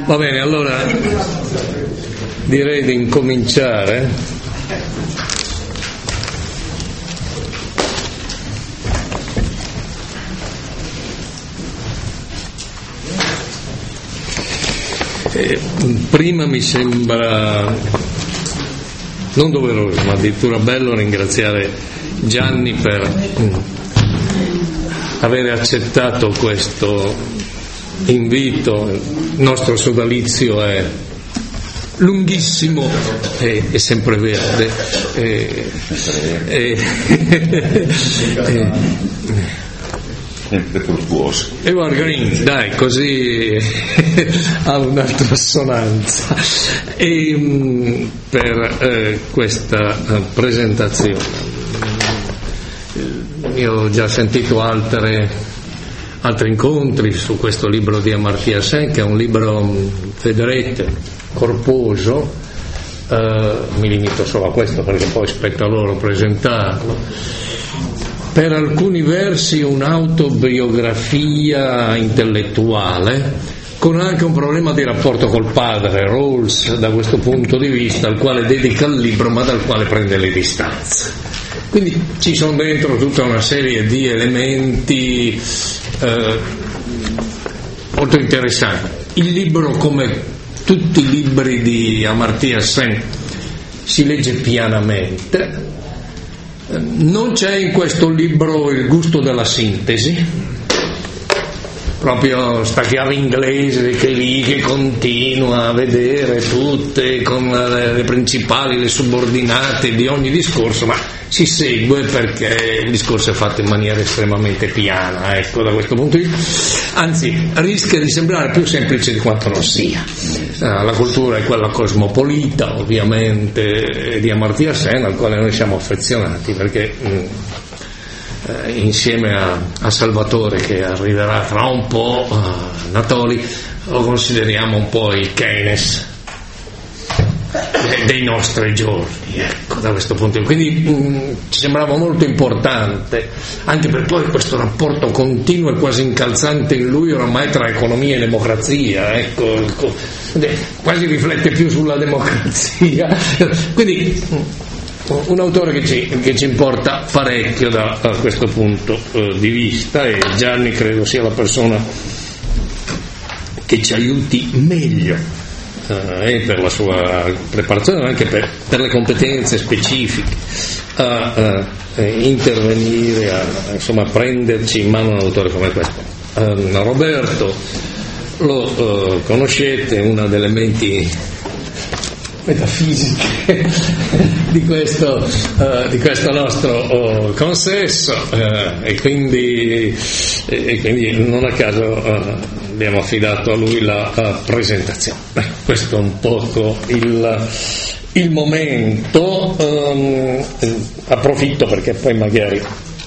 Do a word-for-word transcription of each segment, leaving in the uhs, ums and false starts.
Va bene, allora direi di incominciare. Eh, prima mi sembra non doveroso, ma addirittura bello ringraziare Gianni per mm, avere accettato questo invito. Il nostro sodalizio è lunghissimo e, e sempre verde e, e, e, sempre tortuoso. Evergreen, dai, così ha un'altra assonanza. E mh, per eh, questa uh, presentazione io ho già sentito altre, altri incontri su questo libro di Amartya Sen, che è un libro, vedrete, corposo. Uh, mi limito solo a questo perché poi spetta loro presentarlo. Per alcuni versi un'autobiografia intellettuale, con anche un problema di rapporto col padre, Rawls, da questo punto di vista, al quale dedica il libro ma dal quale prende le distanze. Quindi ci sono dentro tutta una serie di elementi eh, molto interessanti. Il libro, come tutti i libri di Amartya Sen, si legge pianamente. Non c'è in questo libro il gusto della sintesi, proprio sta chiave inglese che lì che continua a vedere tutte con le principali, le subordinate di ogni discorso, ma si segue perché il discorso è fatto in maniera estremamente piana, ecco, da questo punto di vista, anzi rischia di sembrare più semplice di quanto non sia. La cultura è quella cosmopolita, ovviamente, di Amartya Sen, al quale noi siamo affezionati, perché mh, eh, insieme a, a Salvatore, che arriverà tra un po', uh, Natoli, lo consideriamo un po' il Keynes dei nostri giorni, ecco, da questo punto di vista. Quindi mh, ci sembrava molto importante, anche per poi questo rapporto continuo e quasi incalzante in lui oramai tra economia e democrazia, ecco, quasi riflette più sulla democrazia. Quindi un autore che ci, che ci importa parecchio da, da questo punto eh, di vista, e Gianni credo sia la persona che ci aiuti meglio e per la sua preparazione, ma anche per, per le competenze specifiche a, a, a intervenire, a, a insomma prenderci in mano un autore come questo. Um, Roberto lo uh, conoscete, una delle menti metafisiche di questo, uh, di questo nostro uh, consesso, uh, e, quindi, e quindi non a caso uh, abbiamo affidato a lui la uh, presentazione. Beh, questo è un poco il, il momento. Um, approfitto perché poi magari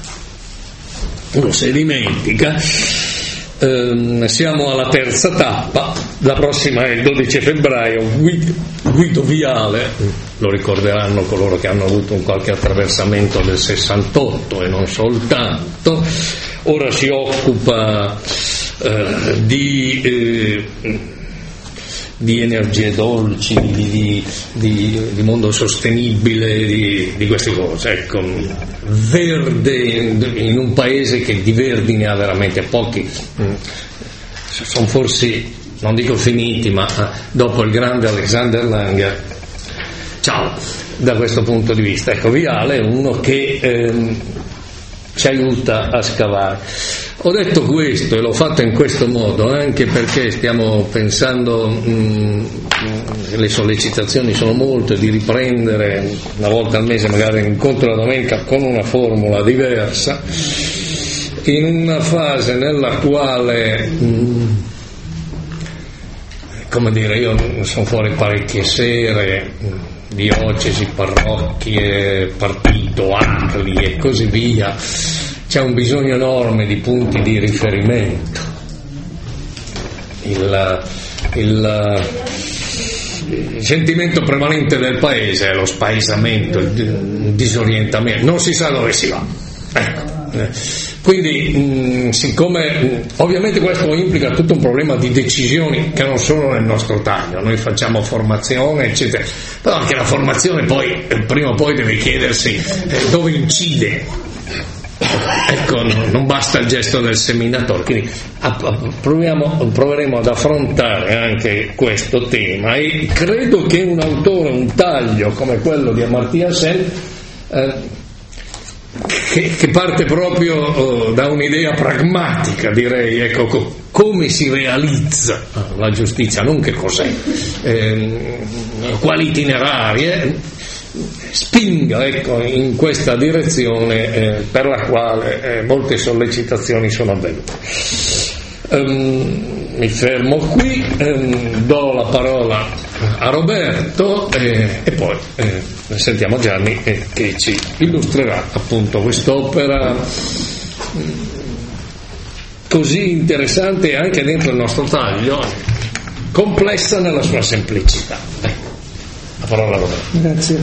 lo si dimentica. Um, siamo alla terza tappa, la prossima è il dodici febbraio. Guido, Guido Viale, lo ricorderanno coloro che hanno avuto un qualche attraversamento del sessantotto e non soltanto, ora si occupa uh, di eh, di energie dolci, di, di, di, di mondo sostenibile, di, di queste cose. Ecco, verde in un paese che di verdi ne ha veramente pochi. Sono forse, non dico finiti, ma dopo il grande Alexander Langer, ciao, da questo punto di vista. Ecco, Viale è uno che ehm, ci aiuta a scavare. Ho detto questo e l'ho fatto in questo modo anche perché stiamo pensando, mh, le sollecitazioni sono molte, di riprendere una volta al mese, magari un incontro la domenica con una formula diversa, in una fase nella quale, mh, come dire, io sono fuori parecchie sere, diocesi, parrocchie, partito, ACLI e così via. C'è un bisogno enorme di punti di riferimento. Il, il, il sentimento prevalente del paese è lo spaesamento, il disorientamento, non si sa dove si va. Ecco. Quindi mh, siccome mh, ovviamente questo implica tutto un problema di decisioni che non sono nel nostro taglio, noi facciamo formazione eccetera, però anche la formazione poi prima o poi deve chiedersi eh, dove incide. Ecco, non basta il gesto del seminatore, quindi proviamo, proveremo ad affrontare anche questo tema, e credo che un autore, un taglio come quello di Amartya Sen, eh, che, che parte proprio oh, da un'idea pragmatica, direi, ecco, co- come si realizza la giustizia, non che cos'è, eh, quali itinerari, eh, spinga, ecco, in questa direzione eh, per la quale eh, molte sollecitazioni sono avvenute. Um, mi fermo qui, um, do la parola a Roberto eh, e poi eh, sentiamo Gianni eh, che ci illustrerà appunto quest'opera um, così interessante anche dentro il nostro taglio, complessa nella sua semplicità. Ecco, la parola a Roberto. Grazie.